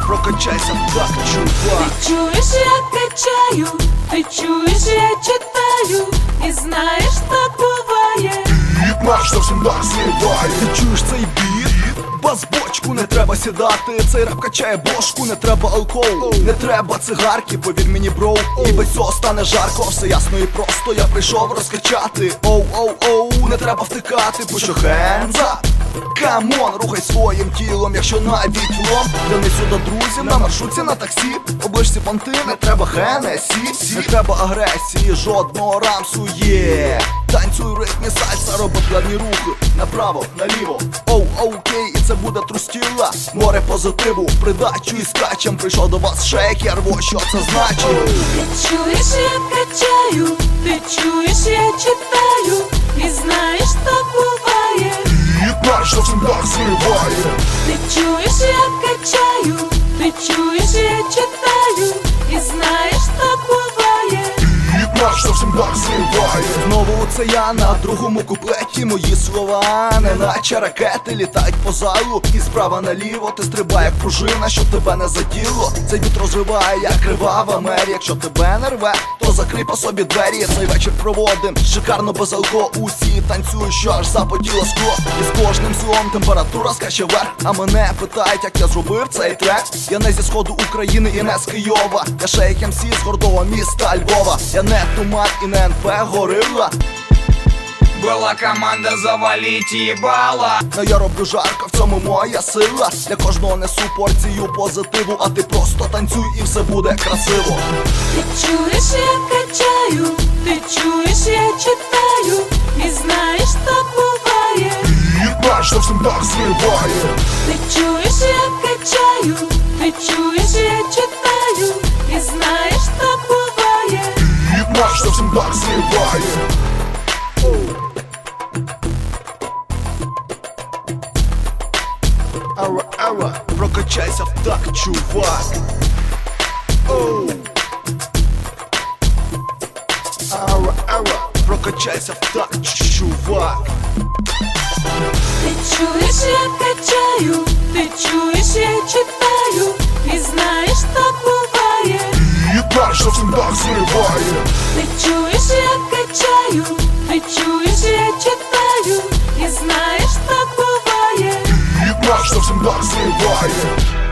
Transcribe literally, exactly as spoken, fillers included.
прокачайся так, чувак. Ти чуєш, я качаю, ти чуєш, я читаю, і знаєш, так буває. Біт наш зовсім так зливає. Ти чуєш цей біт? Бас-бочку не треба сідати, цей рап качає бошку, не треба алкоголу, не треба цигарки, повір мені, броу, і без цього стане жарко, все ясно і просто, я прийшов розкачати. Оу-оу-оу, не треба втикати, пушу hands up. Камон, рухай своїм тілом, якщо навіть влом. Донесу сюди друзів на маршрутці, на таксі. Оближці понти, не треба хенесі, не треба агресії, жодного рамсу є. Танцюй в ритмі сальса, роби плавні рухи направо, наліво, оу, окей, і це буде трустіла. Море позитиву, придачу і скачем. Прийшов до вас шейкер, во що це значить. Ти чуєш, я качаю, ти чуєш, я читаю, і знаєш, так буває. Біт наш зовсім так зливає. Ти чуєш, я качаю, ти чуєш, я читаю, і знаєш, так буває. Біт наш зовсім так зливає. Знову це я на другому куплеті. Мої слова, неначе ракети, літають по залу. І справа наліво ти стрибай, як пружина, щоб тебе не заділо. Цей біт розвиває, як кривава мері. Якщо тебе не рве, то закрий по собі двері. Цей вечір проводим шикарно без алко. Усі танцюють, що аж запотіло скло. І з кожним словом температура скаче вверх. А мене питають, як я зробив цей трек. Я не зі сходу України і не з Києва. Я шейк ем сі з гордого міста Львова. Я не Туман і не ен пе Горилла. Была команда завалить ебала. Но я роблю жарко, в цьому моя сила. Для кожного несу порцію позитиву. А ти просто танцюй і все буде красиво. Ти чуєш, я качаю, ти чуєш, я читаю, і знаєш, так буває. Біт наш зовсім так зливає. Ти чуєш, я качаю, ти чуєш, я читаю, і знаєш, так буває. Біт наш зовсім так зливає. Ара, ара, прокачайся в так, чувак. Оу. Ара, ара, прокачайся в так, чувак. Ти чуєш, я качаю, ти чуєш, я читаю, і знаєш, так буває. Біт наш зовсім так зливає. Ти чуєш, я качаю, ти чуєш, я читаю, і знаєш, так буває. Біт наш зовсім так зливає.